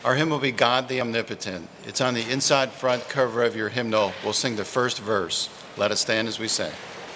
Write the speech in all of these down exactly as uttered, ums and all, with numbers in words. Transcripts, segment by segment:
Our hymn will be God the Omnipotent. It's on the inside front cover of your hymnal. We'll sing the first verse. Let us stand as we sing.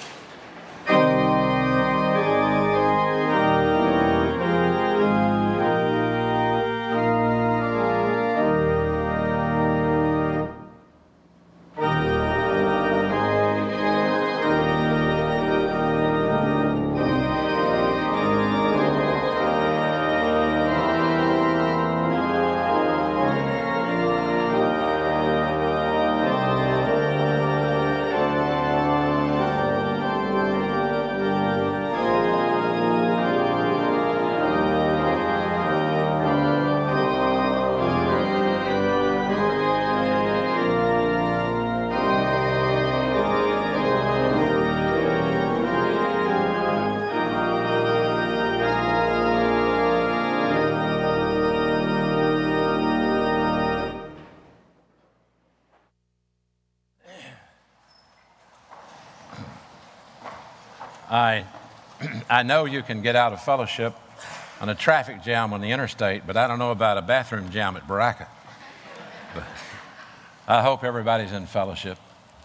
I, I know you can get out of fellowship on a traffic jam on the interstate, but I don't know about a bathroom jam at Baraka. But I hope everybody's in fellowship.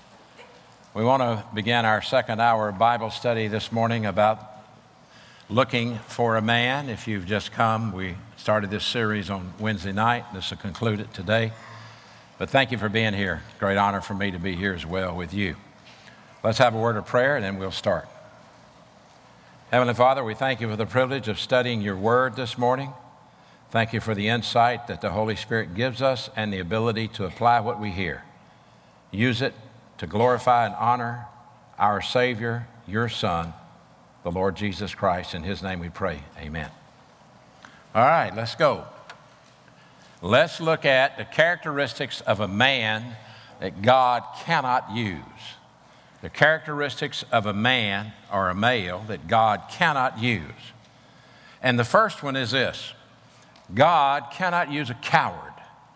We want to begin our second hour Bible study this morning about looking for a man. If you've just come, we started this series on Wednesday night. This will conclude it today. But thank you for being here. Great honor for me to be here as well with you. Let's have a word of prayer and then we'll start. Heavenly Father, we thank you for the privilege of studying your word this morning. Thank you for the insight that the Holy Spirit gives us and the ability to apply what we hear. Use it to glorify and honor our Savior, your Son, the Lord Jesus Christ. In his name we pray. Amen. All right, let's go. Let's look at the characteristics of a man that God cannot use. The characteristics of a man or a male that God cannot use. And the first one is this: God cannot use a coward.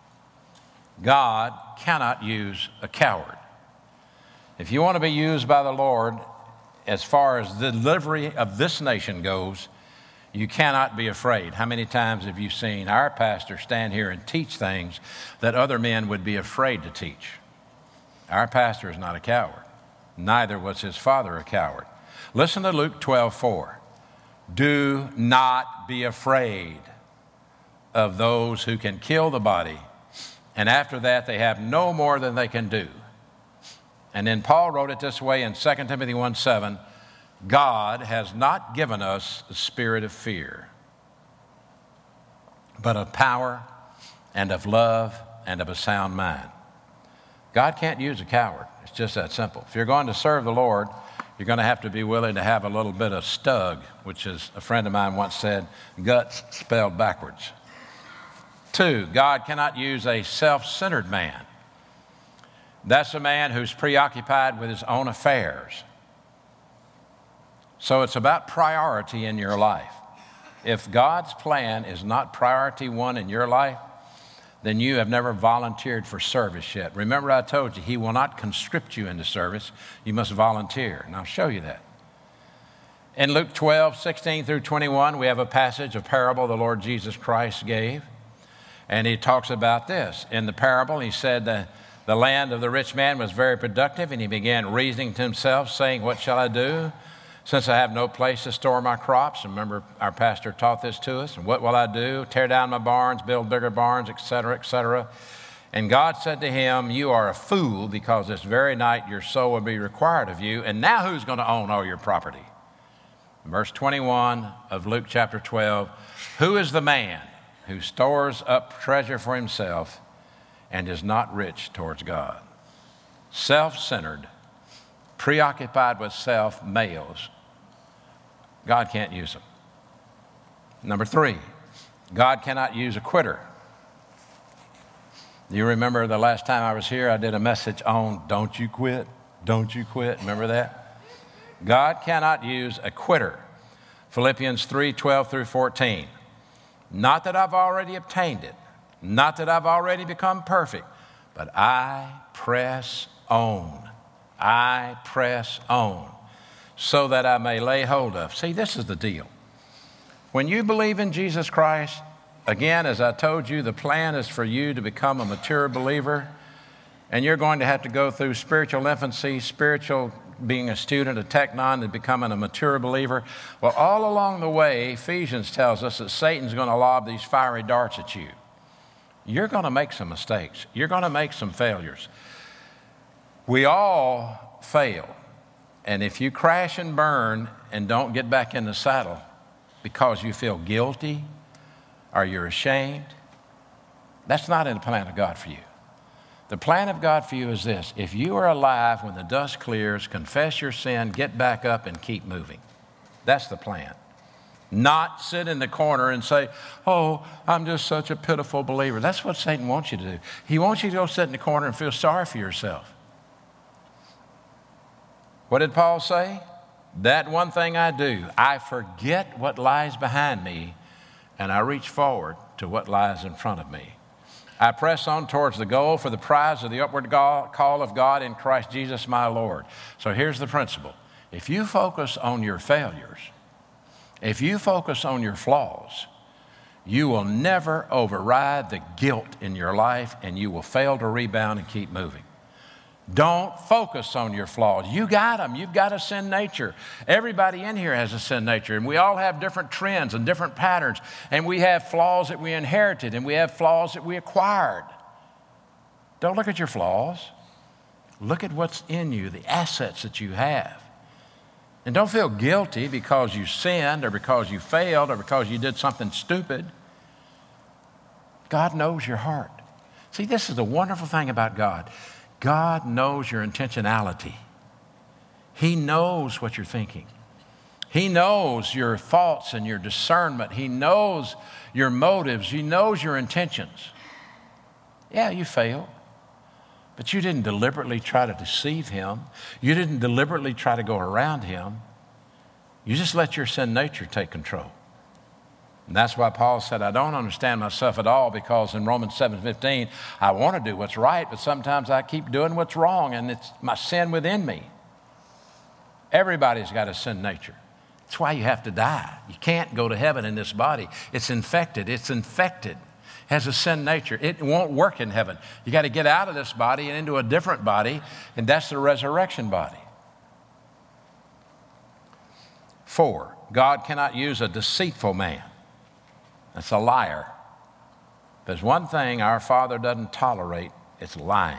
God cannot use a coward. If you want to be used by the Lord as far as the delivery of this nation goes, you cannot be afraid. How many times have you seen our pastor stand here and teach things that other men would be afraid to teach? Our pastor is not a coward. Neither was his father a coward. Listen to Luke twelve four. Do not be afraid of those who can kill the body, and after that they have no more than they can do. And then Paul wrote it this way in Second Timothy one seven. God has not given us the spirit of fear, but of power and of love and of a sound mind. God can't use a coward. It's just that simple. If you're going to serve the Lord, you're going to have to be willing to have a little bit of stug, which is, a friend of mine once said, guts spelled backwards. Two, God cannot use a self-centered man. That's a man who's preoccupied with his own affairs. So it's about priority in your life. If God's plan is not priority one in your life, then you have never volunteered for service yet. Remember, I told you, he will not conscript you into service. You must volunteer, and I'll show you that. In Luke twelve, sixteen through twenty-one, we have a passage, a parable the Lord Jesus Christ gave, and he talks about this. In the parable, he said that the land of the rich man was very productive, and he began reasoning to himself, saying, what shall I do, since I have no place to store my crops? Remember, our pastor taught this to us. And what will I do? Tear down my barns, build bigger barns, et cetera, et cetera. And God said to him, you are a fool, because this very night your soul will be required of you. And now who's going to own all your property? Verse twenty-one of Luke chapter twelve. Who is the man who stores up treasure for himself and is not rich towards God? Self-centered, preoccupied with self males, God can't use them. Number three, God cannot use a quitter. Do you remember the last time I was here, I did a message on don't you quit, don't you quit. Remember that? God cannot use a quitter. Philippians three, twelve through fourteen. Not that I've already obtained it, not that I've already become perfect, but I press on. I press on so that I may lay hold of. See, this is the deal. When you believe in Jesus Christ, Again, as I told you, the plan is for you to become a mature believer, and you're going to have to go through spiritual infancy, spiritual being a student of Technon, and becoming a mature believer. Well, all along the way, Ephesians tells us that Satan's going to lob these fiery darts at you. You're going to make some mistakes. You're going to make some failures. We all fail. And if you crash and burn and don't get back in the saddle because you feel guilty or you're ashamed, that's not in the plan of God for you. The plan of God for you is this: if you are alive when the dust clears, confess your sin, get back up, and keep moving. That's the plan. Not sit in the corner and say, oh, I'm just such a pitiful believer. That's what Satan wants you to do. He wants you to go sit in the corner and feel sorry for yourself. What did Paul say? That one thing I do, I forget what lies behind me, and I reach forward to what lies in front of me. I press on towards the goal for the prize of the upward call of God in Christ Jesus my Lord. So here's the principle. If you focus on your failures, if you focus on your flaws, you will never override the guilt in your life, and you will fail to rebound and keep moving. Don't focus on your flaws. You got them. You've got a sin nature. Everybody in here has a sin nature, and we all have different trends and different patterns, and we have flaws that we inherited, and we have flaws that we acquired. Don't look at your flaws. Look at what's in you, the assets that you have. And don't feel guilty because you sinned or because you failed or because you did something stupid. God knows your heart. See, this is the wonderful thing about God. God knows your intentionality. He knows what you're thinking. He knows your thoughts and your discernment. He knows your motives. He knows your intentions. Yeah, you failed, but you didn't deliberately try to deceive him. You didn't deliberately try to go around him. You just let your sin nature take control. And that's why Paul said, I don't understand myself at all, because in Romans seven fifteen, I want to do what's right, but sometimes I keep doing what's wrong, and it's my sin within me. Everybody's got a sin nature. That's why you have to die. You can't go to heaven in this body. It's infected. It's infected. It has a sin nature. It won't work in heaven. You got to get out of this body and into a different body, and that's the resurrection body. Four, God cannot use a deceitful man. That's a liar. There's one thing our Father doesn't tolerate, it's lying.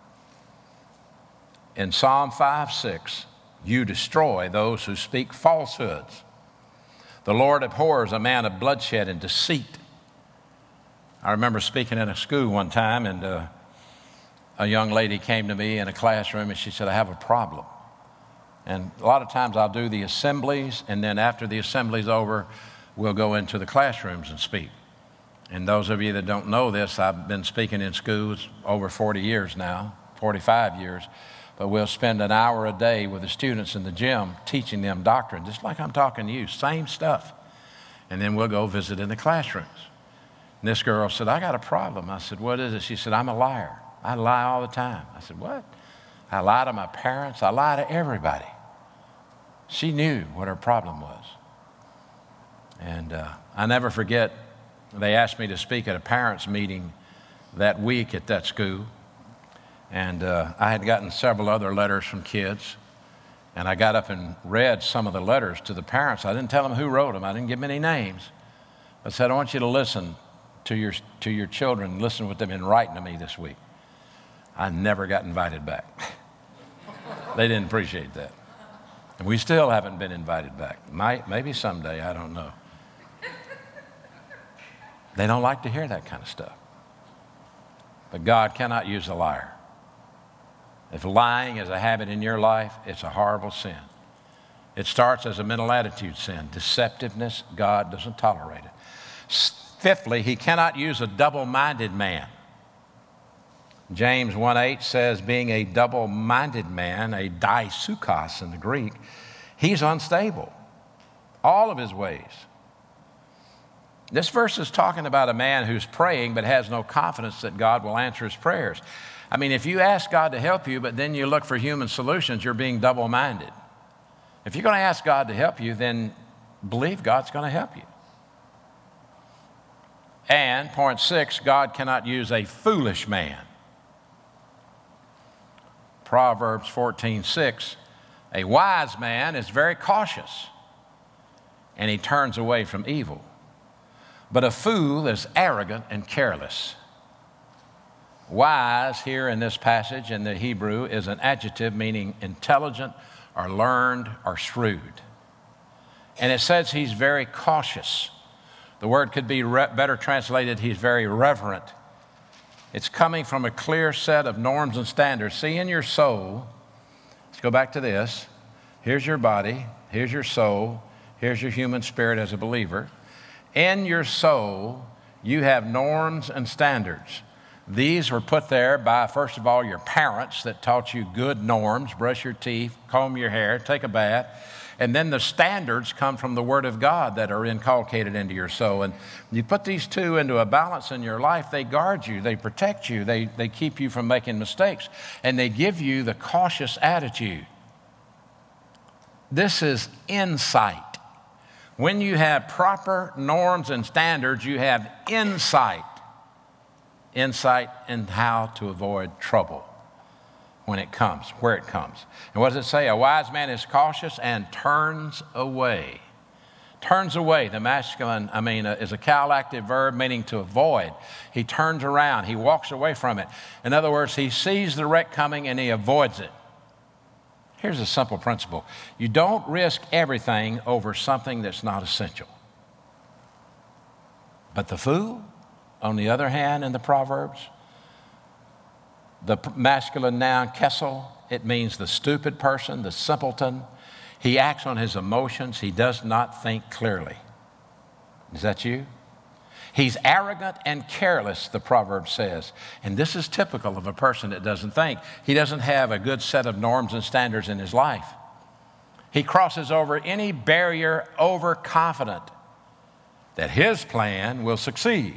In Psalm five six, you destroy those who speak falsehoods. The Lord abhors a man of bloodshed and deceit. I remember speaking in a school one time, and uh, a young lady came to me in a classroom, and she said, I have a problem. And a lot of times I'll do the assemblies, and then after the assembly's over, we'll go into the classrooms and speak. And those of you that don't know this, I've been speaking in schools over forty years now, forty-five years. But we'll spend an hour a day with the students in the gym teaching them doctrine, just like I'm talking to you, same stuff. And then we'll go visit in the classrooms. And this girl said, I got a problem. I said, what is it? She said, I'm a liar. I lie all the time. I said, what? I lie to my parents. I lie to everybody. She knew what her problem was. And uh, I never forget, they asked me to speak at a parents' meeting that week at that school. And uh, I had gotten several other letters from kids. And I got up and read some of the letters to the parents. I didn't tell them who wrote them. I didn't give them any names. I said, I want you to listen to your, to your children, listen to what they've been writing to me this week. I never got invited back. They didn't appreciate that. And we still haven't been invited back. Might, maybe someday, I don't know. They don't like to hear that kind of stuff. But God cannot use a liar. If lying is a habit in your life, it's a horrible sin. It starts as a mental attitude sin. Deceptiveness, God doesn't tolerate it. Fifthly, he cannot use a double-minded man. James one eight says, being a double-minded man, a daisukos in the Greek, he's unstable, all of his ways. This verse is talking about a man who's praying but has no confidence that God will answer his prayers. I mean, if you ask God to help you, but then you look for human solutions, you're being double-minded. If you're going to ask God to help you, then believe God's going to help you. And point six, God cannot use a foolish man. Proverbs fourteen six, a wise man is very cautious, and he turns away from evil. But a fool is arrogant and careless. Wise here in this passage in the Hebrew is an adjective meaning intelligent or learned or shrewd. And it says he's very cautious. The word could be re- better translated, he's very reverent. It's coming from a clear set of norms and standards. See, in your soul, let's go back to this. Here's your body, here's your soul, here's your human spirit as a believer. In your soul, you have norms and standards. These were put there by, first of all, your parents that taught you good norms, brush your teeth, comb your hair, take a bath. And then the standards come from the Word of God that are inculcated into your soul. And you put these two into a balance in your life, they guard you, they protect you, they, they keep you from making mistakes, and they give you the cautious attitude. This is insight. When you have proper norms and standards, you have insight. Insight in how to avoid trouble when it comes, where it comes. And what does it say? A wise man is cautious and turns away. Turns away, the masculine, I mean, uh, is a cal active verb meaning to avoid. He turns around, he walks away from it. In other words, he sees the wreck coming and he avoids it. Here's a simple principle. You don't risk everything over something that's not essential. But the fool, on the other hand, in the Proverbs, the masculine noun kessel, it means the stupid person, the simpleton. He acts on his emotions. He does not think clearly. Is that you? He's arrogant and careless, the proverb says. And this is typical of a person that doesn't think. He doesn't have a good set of norms and standards in his life. He crosses over any barrier overconfident that his plan will succeed.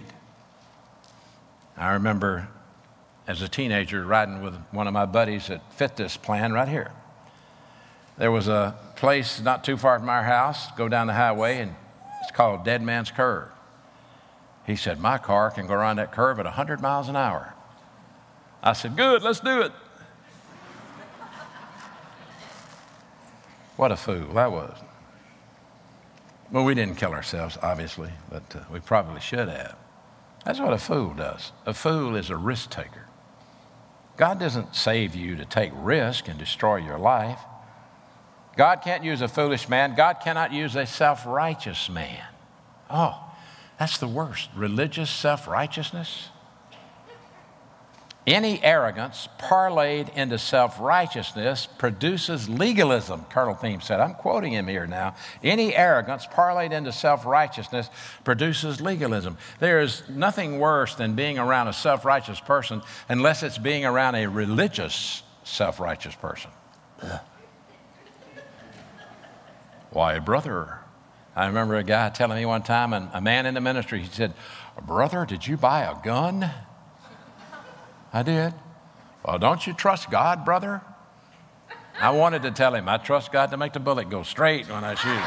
I remember as a teenager riding with one of my buddies that fit this plan right here. There was a place not too far from our house, go down the highway, and it's called Dead Man's Curve. He said, my car can go around that curve at one hundred miles an hour. I said, good, let's do it. What a fool that was. Well, we didn't kill ourselves, obviously, but uh, we probably should have. That's what a fool does. A fool is a risk taker. God doesn't save you to take risk and destroy your life. God can't use a foolish man. God cannot use a self-righteous man. Oh, that's the worst. Religious self-righteousness. Any arrogance parlayed into self-righteousness produces legalism, Colonel Thiem said. I'm quoting him here now. Any arrogance parlayed into self-righteousness produces legalism. There is nothing worse than being around a self-righteous person unless it's being around a religious self-righteous person. Ugh. Why, brother, I remember a guy telling me one time, and a man in the ministry, he said, brother, did you buy a gun? I did. Well, don't you trust God, brother? I wanted to tell him, I trust God to make the bullet go straight when I shoot.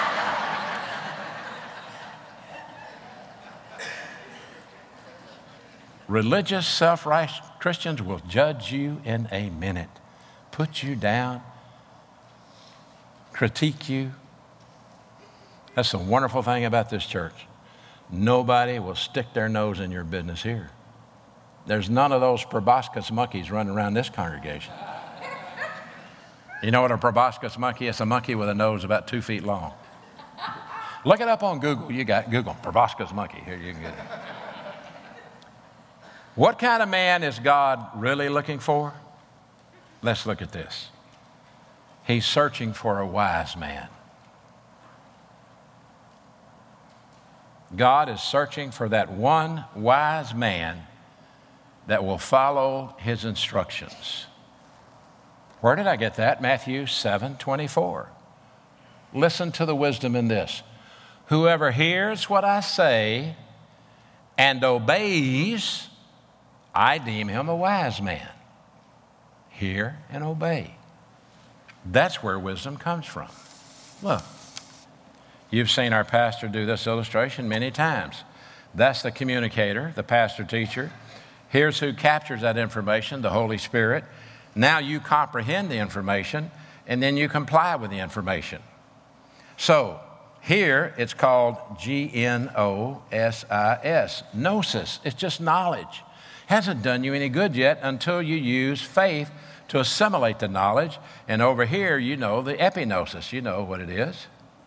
Religious, self-righteous Christians will judge you in a minute, put you down, critique you. That's the wonderful thing about this church. Nobody will stick their nose in your business here. There's none of those proboscis monkeys running around this congregation. You know what a proboscis monkey is? A monkey with a nose about two feet long. Look it up on Google. You got Google, proboscis monkey. Here, you can get it. What kind of man is God really looking for? Let's look at this. He's searching for a wise man. God is searching for that one wise man that will follow his instructions. Where did I get that? Matthew seven twenty-four. Listen to the wisdom in this. Whoever hears what I say and obeys, I deem him a wise man. Hear and obey. That's where wisdom comes from. Look, you've seen our pastor do this illustration many times. That's the communicator, the pastor teacher. Here's who captures that information, the Holy Spirit. Now you comprehend the information, and then you comply with the information. So here it's called G N O S I S, gnosis. It's just knowledge. Hasn't done you any good yet until you use faith to assimilate the knowledge. And over here, you know the epignosis. You know what it is.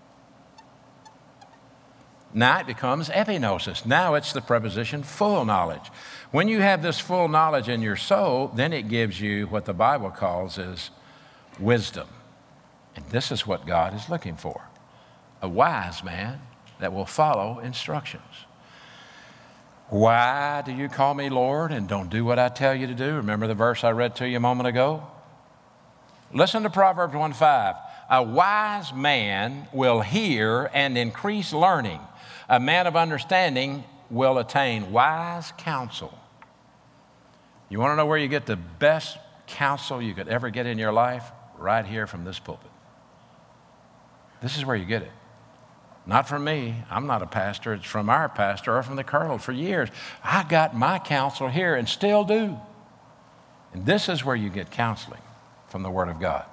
Now it becomes epignosis. Now it's the preposition full knowledge. When you have this full knowledge in your soul, then it gives you what the Bible calls is wisdom. And this is what God is looking for. A wise man that will follow instructions. Why do you call me Lord and don't do what I tell you to do? Remember the verse I read to you a moment ago? Listen to Proverbs one five. A wise man will hear and increase learning. A man of understanding will attain wise counsel. You want to know where you get the best counsel you could ever get in your life? Right here from this pulpit. This is where you get it. Not from me. I'm not a pastor. It's from our pastor or from the colonel for years. I got my counsel here and still do. And this is where you get counseling from the Word of God.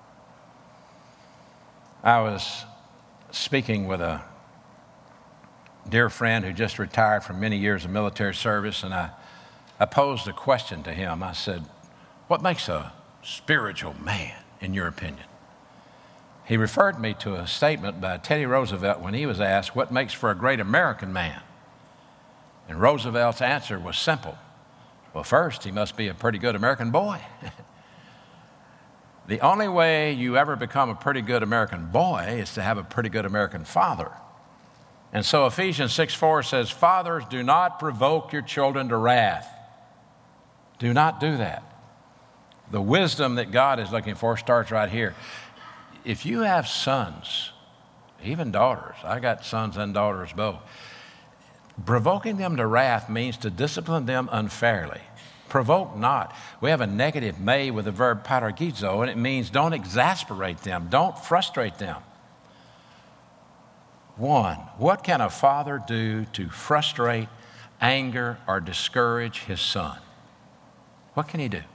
I was speaking with a dear friend who just retired from many years of military service, and I, I posed a question to him. I said, what makes a spiritual man, in your opinion? He referred me to a statement by Teddy Roosevelt when he was asked, what makes for a great American man? And Roosevelt's answer was simple. Well, first, he must be a pretty good American boy. The only way you ever become a pretty good American boy is to have a pretty good American father. And so Ephesians six four says, fathers, do not provoke your children to wrath. Do not do that. The wisdom that God is looking for starts right here. If you have sons, even daughters, I got sons and daughters both, provoking them to wrath means to discipline them unfairly. Provoke not. We have a negative may with the verb patargizo, and it means don't exasperate them, don't frustrate them. One, what can a father do to frustrate, anger, or discourage his son? What can he do?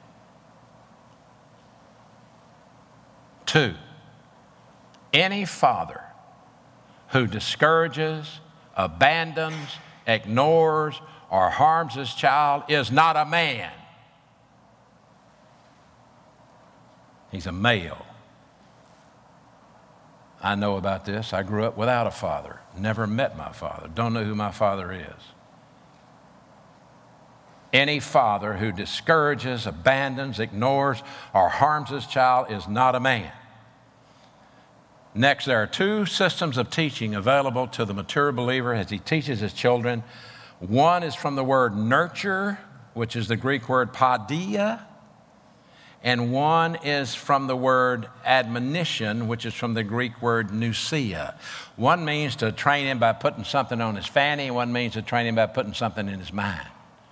Two, any father who discourages, abandons, ignores, or harms his child is not a man. He's a male. I know about this. I grew up without a father, never met my father, don't know who my father is. Any father who discourages, abandons, ignores, or harms his child is not a man. Next, there are two systems of teaching available to the mature believer as he teaches his children. One is from the word nurture, which is the Greek word paideia, and one is from the word admonition, which is from the Greek word nousia. One means to train him by putting something on his fanny, one means to train him by putting something in his mind.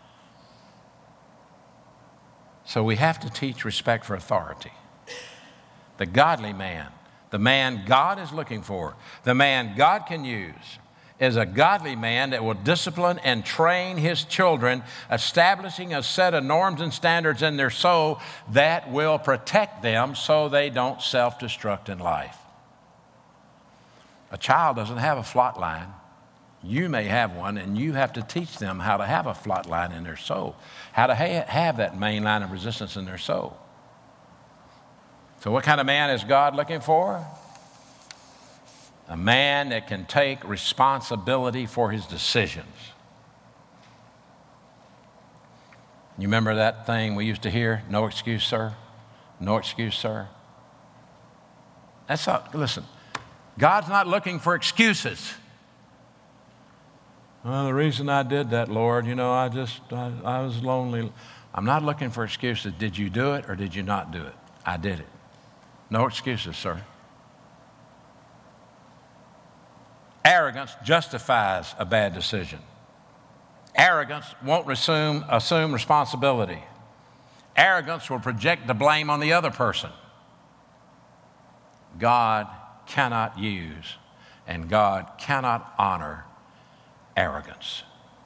So we have to teach respect for authority. The godly man, the man God is looking for, the man God can use, is a godly man that will discipline and train his children, establishing a set of norms and standards in their soul that will protect them so they don't self-destruct in life. A child doesn't have a flot line. You may have one, and you have to teach them how to have a flot line in their soul, how to ha- have that main line of resistance in their soul. So what kind of man is God looking for? A man that can take responsibility for his decisions. You remember that thing we used to hear? No excuse, sir. No excuse, sir. That's not, listen, God's not looking for excuses. Well, the reason I did that, Lord, you know, I just, I, I was lonely. I'm not looking for excuses. Did you do it or did you not do it? I did it. No excuses, sir. Arrogance justifies a bad decision. Arrogance won't assume, assume responsibility. Arrogance will project the blame on the other person. God cannot use and God cannot honor arrogance.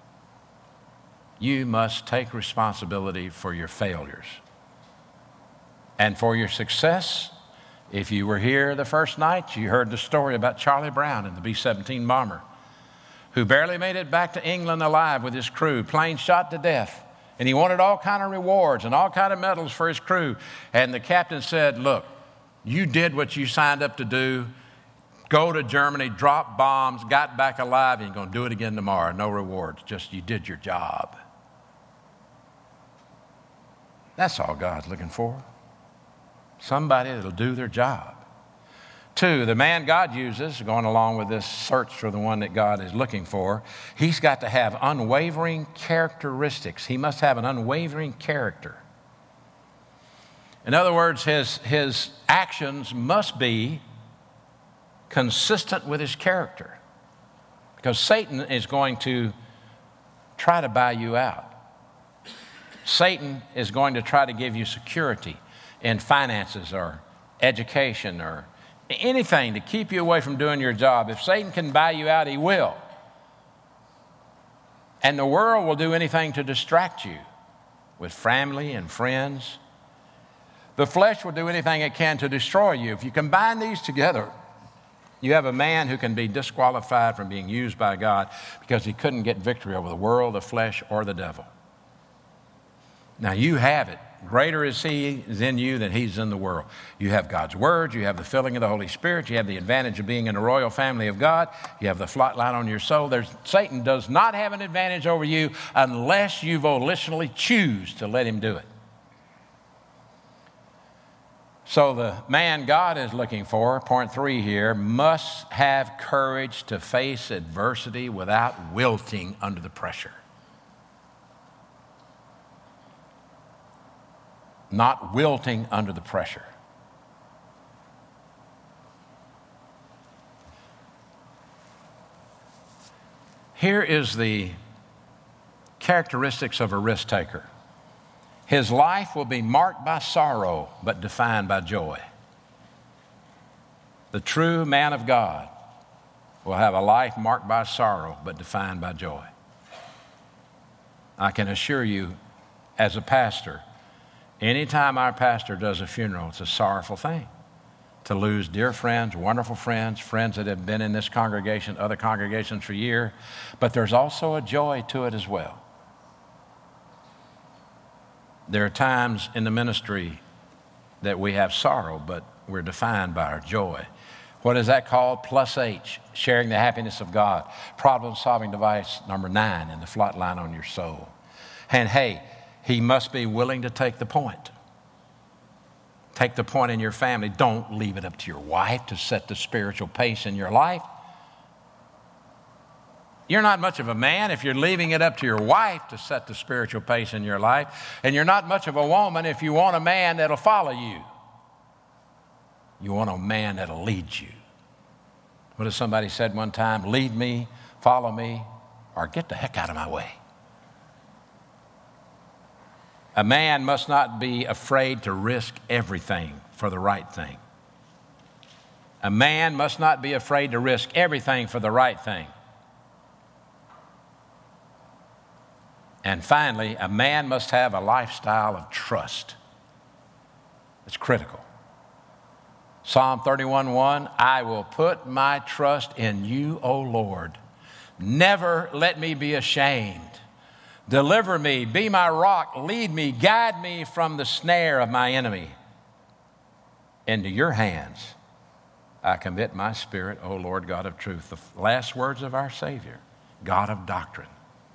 you must take responsibility for your failures. And for your success, if you were here the first night, you heard the story about Charlie Brown in the B seventeen bomber, who barely made it back to England alive with his crew, plane shot to death. And he wanted all kind of rewards and all kind of medals for his crew. And the captain said, look, you did what you signed up to do. Go to Germany, drop bombs, got back alive, and you're going to do it again tomorrow. No rewards, just you did your job. That's all God's looking for. Somebody that'll do their job. Two, the man God uses, going along with this search for the one that God is looking for, he's got to have unwavering characteristics. He must have an unwavering character. In other words, his, his actions must be consistent with his character. Because Satan is going to try to buy you out. Satan is going to try to give you security in finances or education or anything to keep you away from doing your job. If Satan can buy you out, he will. And the world will do anything to distract you with family and friends. The flesh will do anything it can to destroy you. If you combine these together, you have a man who can be disqualified from being used by God because he couldn't get victory over the world, the flesh, or the devil. Now you have it. Greater is he is in you than he's in the world. You have God's word. You have the filling of the Holy Spirit. You have the advantage of being in the royal family of God. You have the floodlight on your soul. There's, Satan does not have an advantage over you unless you volitionally choose to let him do it. So the man God is looking for, point three here, must have courage to face adversity without wilting under the pressure. Not wilting under the pressure. Here is the characteristics of a risk taker. His life will be marked by sorrow, but defined by joy. The true man of God will have a life marked by sorrow, but defined by joy. I can assure you, as a pastor, anytime our pastor does a funeral, it's a sorrowful thing to lose dear friends, wonderful friends, friends that have been in this congregation, other congregations for years. But there's also a joy to it as well. There are times in the ministry that we have sorrow, but we're defined by our joy. What is that called? Plus H, sharing the happiness of God. Problem-solving device number nine in the flat line on your soul. And hey, he must be willing to take the point. Take the point in your family. Don't leave it up to your wife to set the spiritual pace in your life. You're not much of a man if you're leaving it up to your wife to set the spiritual pace in your life. And you're not much of a woman if you want a man that'll follow you. You want a man that'll lead you. What has somebody said one time? Lead me, follow me, or get the heck out of my way. A man must not be afraid to risk everything for the right thing. A man must not be afraid to risk everything for the right thing. And finally, a man must have a lifestyle of trust. It's critical. Psalm thirty-one one, I will put my trust in you, O Lord. Never let me be ashamed. Deliver me, be my rock, lead me, guide me from the snare of my enemy. Into your hands I commit my spirit, O Lord God of truth. The last words of our Savior, God of doctrine.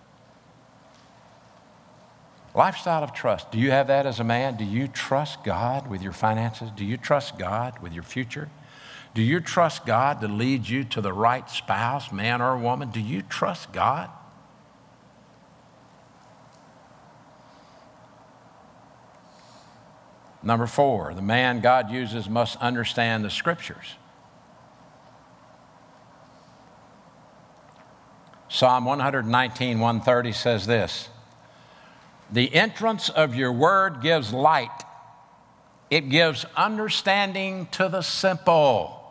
Lifestyle of trust. Do you have that as a man? Do you trust God with your finances? Do you trust God with your future? Do you trust God to lead you to the right spouse, man or woman? Do you trust God? Number four, the man God uses must understand the Scriptures. Psalm one nineteen, one thirty says this, the entrance of your word gives light. It gives understanding to the simple,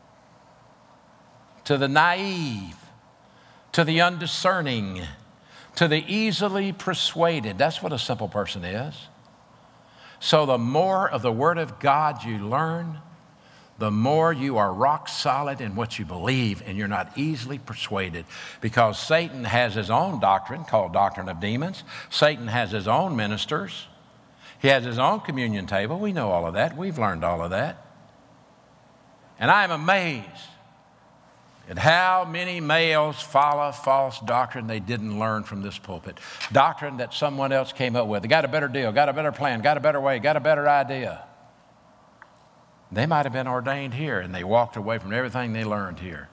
to the naive, to the undiscerning, to the easily persuaded. That's what a simple person is. So the more of the Word of God you learn, the more you are rock solid in what you believe, and you're not easily persuaded, because Satan has his own doctrine called doctrine of demons. Satan has his own ministers. He has his own communion table. We know all of that. We've learned all of that. And I am amazed at how many males follow false doctrine they didn't learn from this pulpit. Doctrine that someone else came up with. They got a better deal, got a better plan, got a better way, got a better idea. They might have been ordained here, and they walked away from everything they learned here.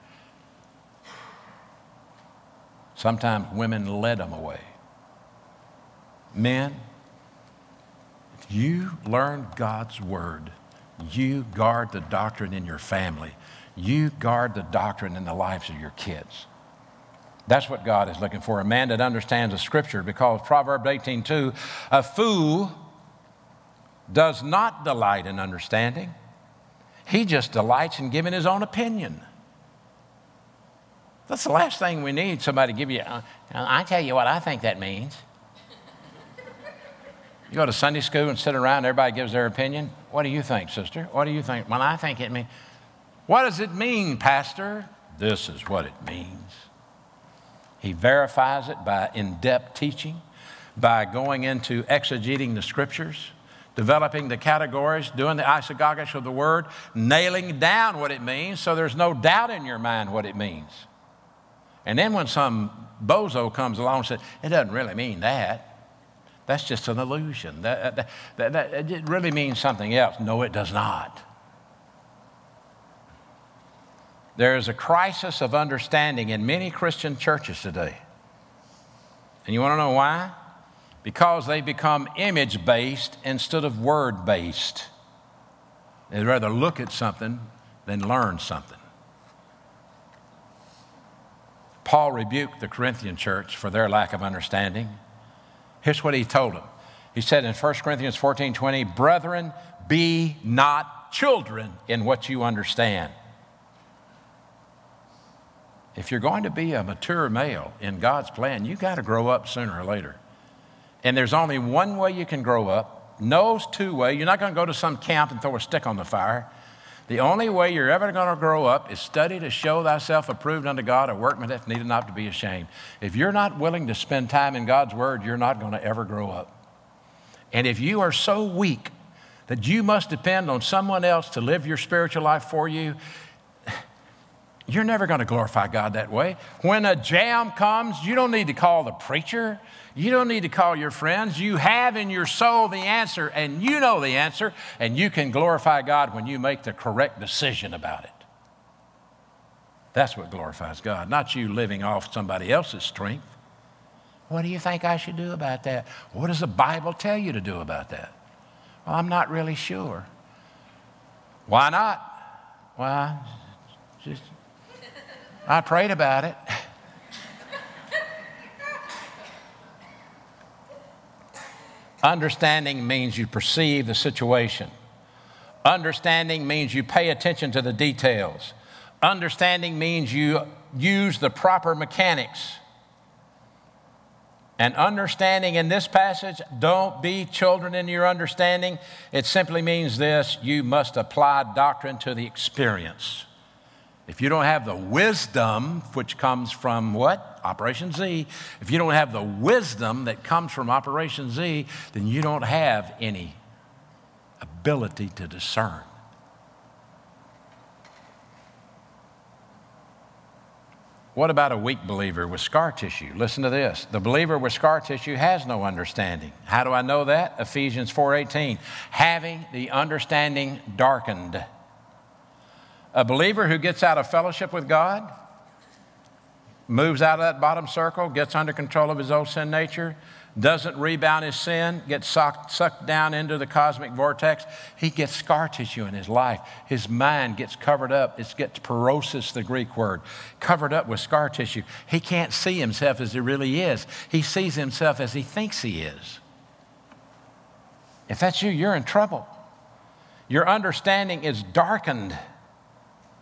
Sometimes women led them away. Men, if you learn God's word, you guard the doctrine in your family. You guard the doctrine in the lives of your kids. That's what God is looking for, a man that understands the Scripture, because Proverbs eighteen two, a fool does not delight in understanding. He just delights in giving his own opinion. That's the last thing we need, somebody to give you, uh, I tell you what I think that means. You go to Sunday school and sit around, everybody gives their opinion. What do you think, sister? What do you think? Well, I think it means, what does it mean, pastor? This is what it means. He verifies it by in-depth teaching, by going into exegeting the Scriptures, developing the categories, doing the isagogics of the word, nailing down what it means so there's no doubt in your mind what it means. And then when some bozo comes along and says, it doesn't really mean that. That's just an illusion. That, that, that, that, it really means something else. No, it does not. There is a crisis of understanding in many Christian churches today. And you want to know why? Because they become image-based instead of word-based. They'd rather look at something than learn something. Paul rebuked the Corinthian church for their lack of understanding. Here's what he told them. He said in First Corinthians fourteen twenty, brethren, be not children in what you understand. If you're going to be a mature male in God's plan, you've got to grow up sooner or later. And there's only one way you can grow up. No two way. You're not going to go to some camp and throw a stick on the fire. The only way you're ever going to grow up is study to show thyself approved unto God, a workman that needeth not to be ashamed. If you're not willing to spend time in God's word, you're not going to ever grow up. And if you are so weak that you must depend on someone else to live your spiritual life for you, you're never going to glorify God that way. When a jam comes, you don't need to call the preacher. You don't need to call your friends. You have in your soul the answer, and you know the answer, and you can glorify God when you make the correct decision about it. That's what glorifies God, not you living off somebody else's strength. What do you think I should do about that? What does the Bible tell you to do about that? Well, I'm not really sure. Why not? Well, just... I prayed about it. Understanding means you perceive the situation. Understanding means you pay attention to the details. Understanding means you use the proper mechanics. And understanding in this passage, don't be children in your understanding. It simply means this: you must apply doctrine to the experience. If you don't have the wisdom, which comes from what? Operation Z. If you don't have the wisdom that comes from Operation Z, then you don't have any ability to discern. What about a weak believer with scar tissue? Listen to this. The believer with scar tissue has no understanding. How do I know that? Ephesians four eighteen. Having the understanding darkened. A believer who gets out of fellowship with God, moves out of that bottom circle, gets under control of his old sin nature, doesn't rebound his sin, gets sucked, sucked down into the cosmic vortex, he gets scar tissue in his life. His mind gets covered up. It gets porosis, the Greek word, covered up with scar tissue. He can't see himself as he really is. He sees himself as he thinks he is. If that's you, you're in trouble. Your understanding is darkened.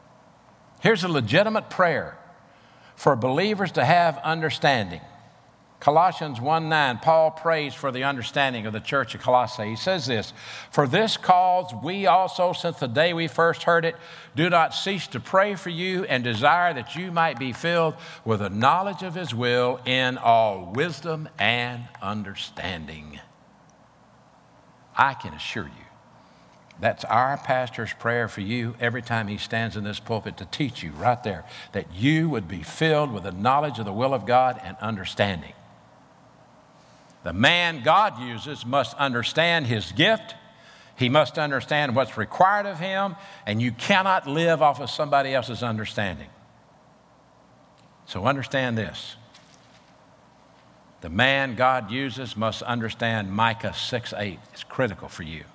Here's a legitimate prayer for believers to have understanding. Colossians one nine, Paul prays for the understanding of the church of Colossae. He says this, "For this cause we also, since the day we first heard it, do not cease to pray for you and desire that you might be filled with the knowledge of his will in all wisdom and understanding." I can assure you, that's our pastor's prayer for you every time he stands in this pulpit to teach you right there, that you would be filled with the knowledge of the will of God and understanding. The man God uses must understand his gift. He must understand what's required of him, and you cannot live off of somebody else's understanding. So understand this. The man God uses must understand Micah six eight. It's critical for you.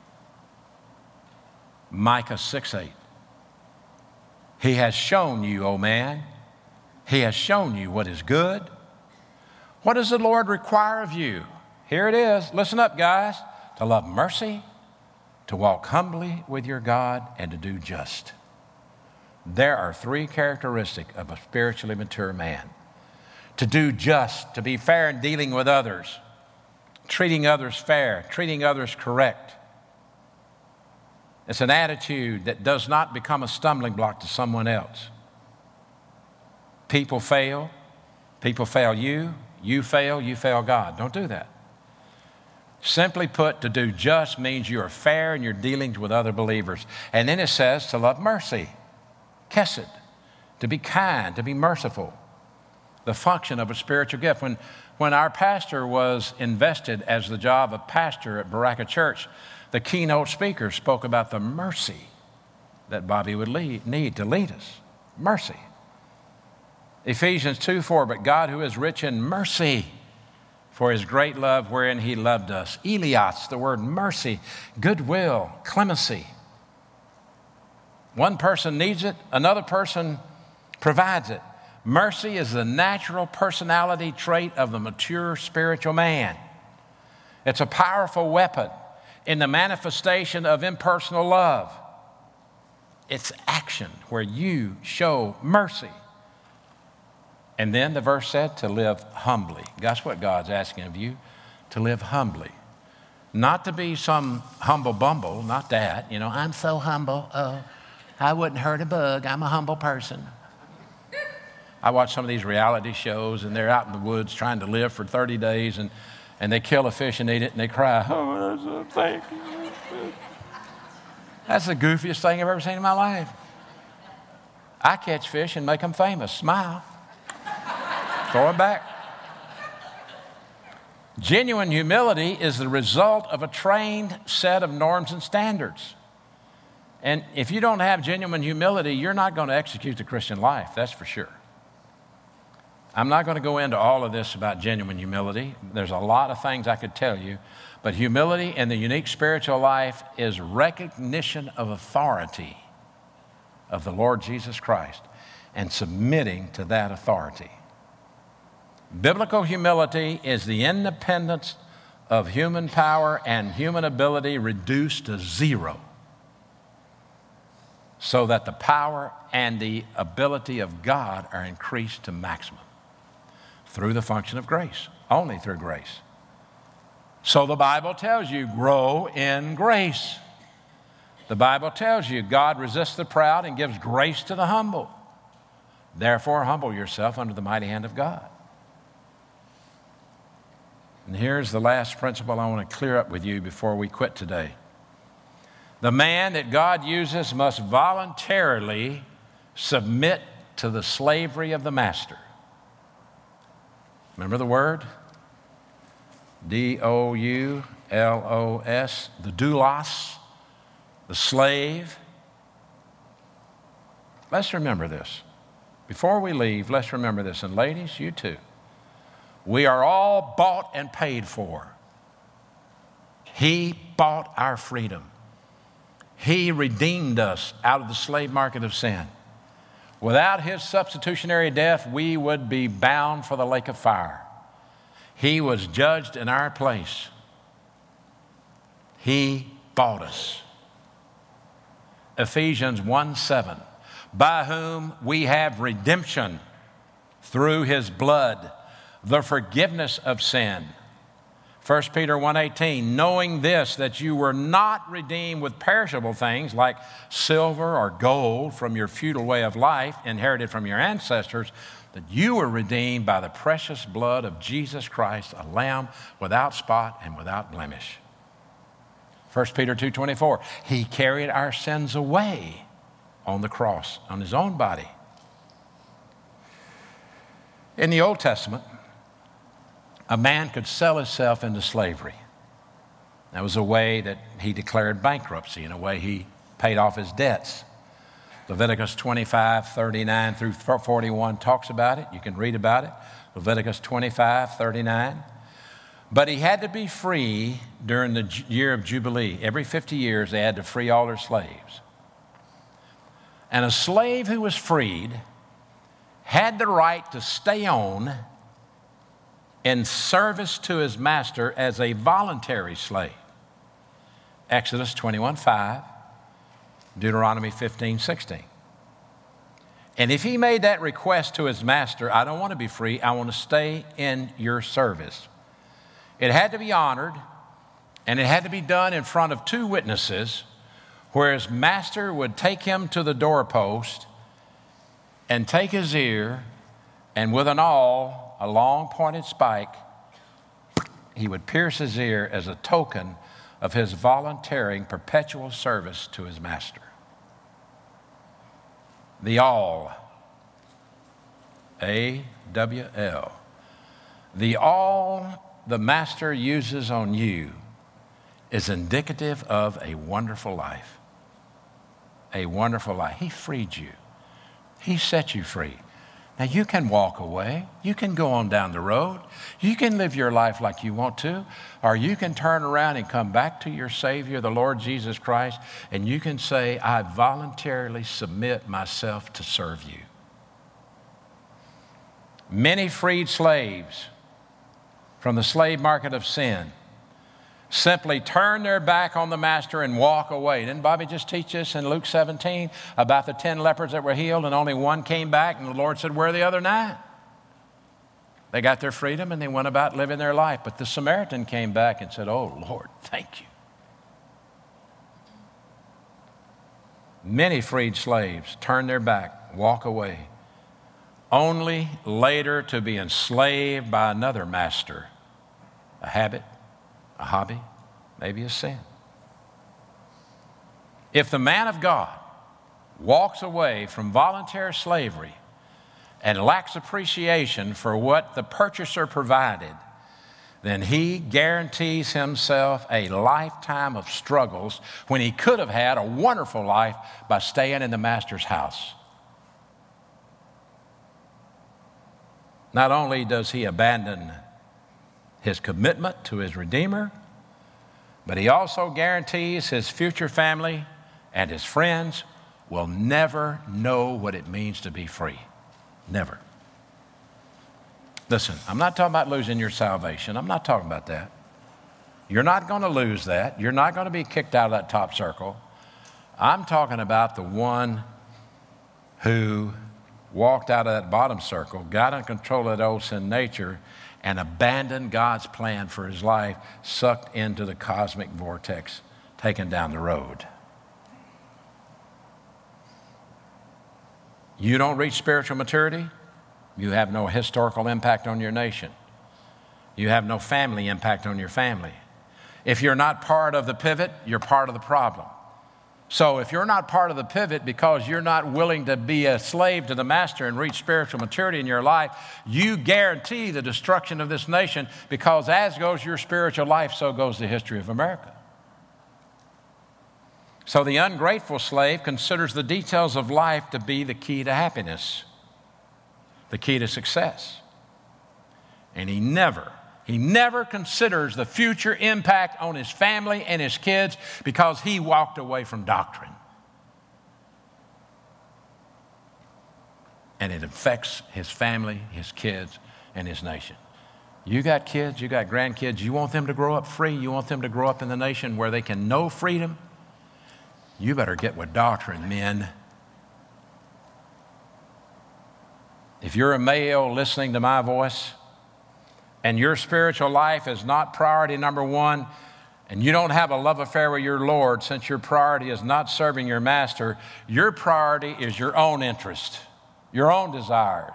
Micah six eight. He has shown you, O man, he has shown you what is good. What does the Lord require of you? Here it is. Listen up, guys. To love mercy, to walk humbly with your God, and to do just. There are three characteristics of a spiritually mature man. To do just, to be fair in dealing with others, treating others fair, treating others correct. It's an attitude that does not become a stumbling block to someone else. People fail. People fail you. You fail. You fail God. Don't do that. Simply put, to do just means you are fair in your dealings with other believers. And then it says to love mercy, chesed, to be kind, to be merciful. The function of a spiritual gift. When, when our pastor was invested as the job of pastor at Baraka Church, the keynote speaker spoke about the mercy that Bobby would lead, need to lead us. Mercy. Ephesians two four, but God who is rich in mercy, for his great love wherein he loved us. Elios, the word mercy, goodwill, clemency. One person needs it, another person provides it. Mercy is the natural personality trait of the mature spiritual man. It's a powerful weapon in the manifestation of impersonal love. It's action where you show mercy. And then the verse said to live humbly. That's what God's asking of you, to live humbly. Not to be some humble bumble, not that. You know, I'm so humble, oh, I wouldn't hurt a bug, I'm a humble person. I watch some of these reality shows, and they're out in the woods trying to live for thirty days, and, and they kill a fish and eat it, and they cry, oh, that's a thank you. That's the goofiest thing I've ever seen in my life. I catch fish and make them famous. Smile. Throw it back. Genuine humility is the result of a trained set of norms and standards. And if you don't have genuine humility, you're not going to execute the Christian life, that's for sure. I'm not going to go into all of this about genuine humility. There's a lot of things I could tell you. But humility in the unique spiritual life is recognition of authority of the Lord Jesus Christ and submitting to that authority. Biblical humility is the independence of human power and human ability reduced to zero, so that the power and the ability of God are increased to maximum through the function of grace, only through grace. So the Bible tells you, grow in grace. The Bible tells you, God resists the proud and gives grace to the humble. Therefore, humble yourself under the mighty hand of God. And here's the last principle I want to clear up with you before we quit today. The man that God uses must voluntarily submit to the slavery of the master. Remember the word? D O U L O S, the doulos, the slave. Let's remember this. Before we leave, let's remember this. And ladies, you too. We are all bought and paid for. He bought our freedom. He redeemed us out of the slave market of sin. Without his substitutionary death, we would be bound for the lake of fire. He was judged in our place. He bought us. Ephesians one seven, by whom we have redemption through his blood, the forgiveness of sin. First Peter one eighteen, knowing this, that you were not redeemed with perishable things like silver or gold from your futile way of life inherited from your ancestors, that you were redeemed by the precious blood of Jesus Christ, a lamb without spot and without blemish. First Peter two twenty-four, he carried our sins away on the cross, on his own body. In the Old Testament, a man could sell himself into slavery. That was a way that he declared bankruptcy, in a way he paid off his debts. Leviticus twenty-five, thirty-nine through forty-one talks about it. You can read about it. Leviticus twenty-five, thirty-nine. But he had to be free during the year of Jubilee. Every fifty years, they had to free all their slaves. And a slave who was freed had the right to stay on in service to his master as a voluntary slave. Exodus twenty-one, five, Deuteronomy fifteen, sixteen. And if he made that request to his master, I don't want to be free, I want to stay in your service, it had to be honored, and it had to be done in front of two witnesses, where his master would take him to the doorpost and take his ear, and with an awl, a long pointed spike, he would pierce his ear as a token of his volunteering perpetual service to his master. The awl, A W L. The awl the master uses on you is indicative of a wonderful life. A wonderful life. He freed you. He set you free. Now, you can walk away. You can go on down the road. You can live your life like you want to, or you can turn around and come back to your Savior, the Lord Jesus Christ, and you can say, I voluntarily submit myself to serve you. Many freed slaves from the slave market of sin simply turn their back on the master and walk away. Didn't Bobby just teach us in Luke seventeen about the ten lepers that were healed and only one came back, and the Lord said, where are the other nine? They got their freedom and they went about living their life. But the Samaritan came back and said, oh, Lord, thank you. Many freed slaves turn their back, walk away, only later to be enslaved by another master, a habit, a hobby, maybe a sin. If the man of God walks away from voluntary slavery and lacks appreciation for what the purchaser provided, then he guarantees himself a lifetime of struggles when he could have had a wonderful life by staying in the master's house. Not only does he abandon his commitment to his Redeemer, but he also guarantees his future family and his friends will never know what it means to be free. Never. Listen, I'm not talking about losing your salvation. I'm not talking about that. You're not going to lose that. You're not going to be kicked out of that top circle. I'm talking about the one who walked out of that bottom circle, got in control of that old sin nature, and abandoned God's plan for his life, sucked into the cosmic vortex, taken down the road. You don't reach spiritual maturity, you have no historical impact on your nation. You have no family impact on your family. If you're not part of the pivot, you're part of the problem. So if you're not part of the pivot because you're not willing to be a slave to the master and reach spiritual maturity in your life, you guarantee the destruction of this nation, because as goes your spiritual life, so goes the history of America. So the ungrateful slave considers the details of life to be the key to happiness, the key to success. And he never He never considers the future impact on his family and his kids, because he walked away from doctrine. And it affects his family, his kids, and his nation. You got kids, you got grandkids, you want them to grow up free, you want them to grow up in the nation where they can know freedom, you better get with doctrine, men. If you're a male listening to my voice, and your spiritual life is not priority number one, and you don't have a love affair with your Lord, since your priority is not serving your master, your priority is your own interest, your own desires.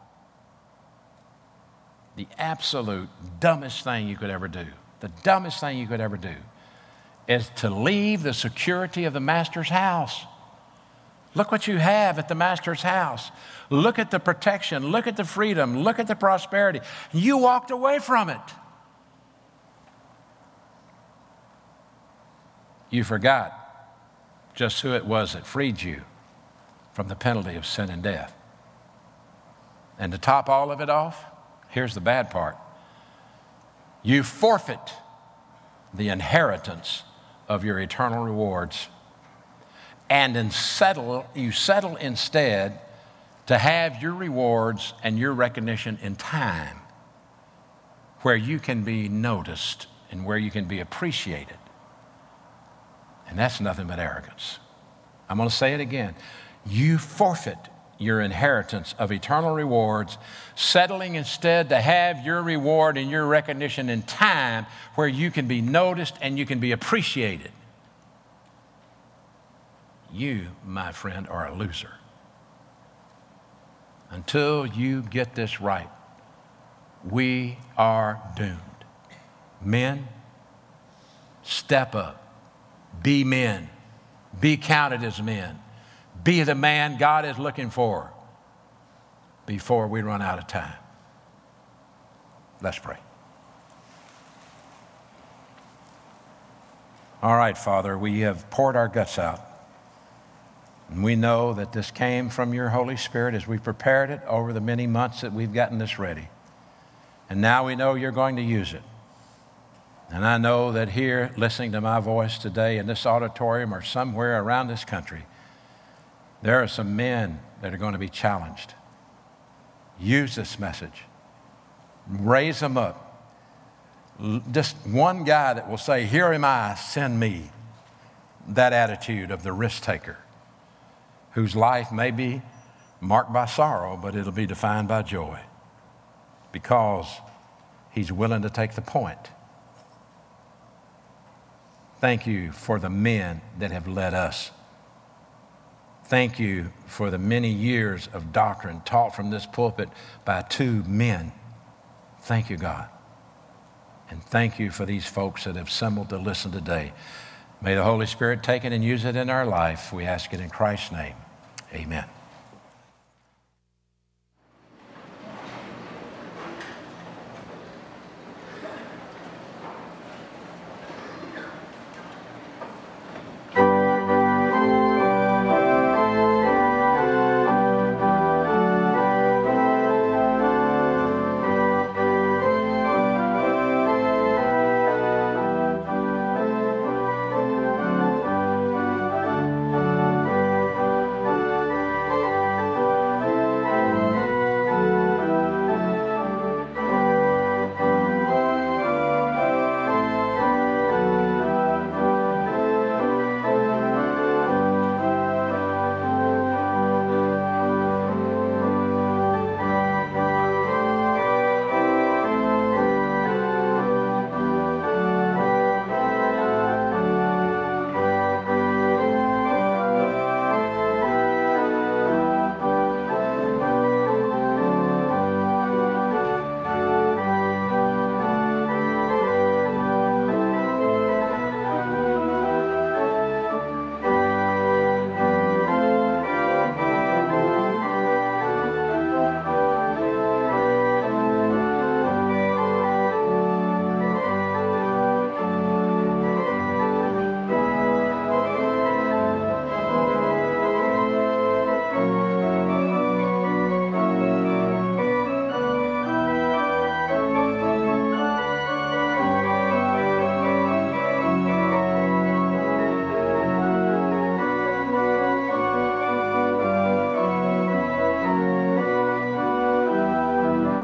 The absolute dumbest thing you could ever do, the dumbest thing you could ever do, is to leave the security of the master's house. Look what you have at the master's house. Look at the protection. Look at the freedom. Look at the prosperity. You walked away from it. You forgot just who it was that freed you from the penalty of sin and death. And to top all of it off, here's the bad part. You forfeit the inheritance of your eternal rewards. And then settle, you settle instead to have your rewards and your recognition in time, where you can be noticed and where you can be appreciated. And that's nothing but arrogance. I'm going to say it again. You forfeit your inheritance of eternal rewards, settling instead to have your reward and your recognition in time, where you can be noticed and you can be appreciated. You, my friend, are a loser. Until you get this right, we are doomed. Men, step up. Be men. Be counted as men. Be the man God is looking for before we run out of time. Let's pray. All right, Father, we have poured our guts out. And we know that this came from your Holy Spirit as we prepared it over the many months that we've gotten this ready. And now we know you're going to use it. And I know that here, listening to my voice today in this auditorium or somewhere around this country, there are some men that are going to be challenged. Use this message. Raise them up. Just one guy that will say, "Here am I, send me." That attitude of the risk taker, whose life may be marked by sorrow, but it'll be defined by joy because he's willing to take the point. Thank you for the men that have led us. Thank you for the many years of doctrine taught from this pulpit by two men. Thank you, God. And thank you for these folks that have assembled to listen today. May the Holy Spirit take it and use it in our life. We ask it in Christ's name. Amen.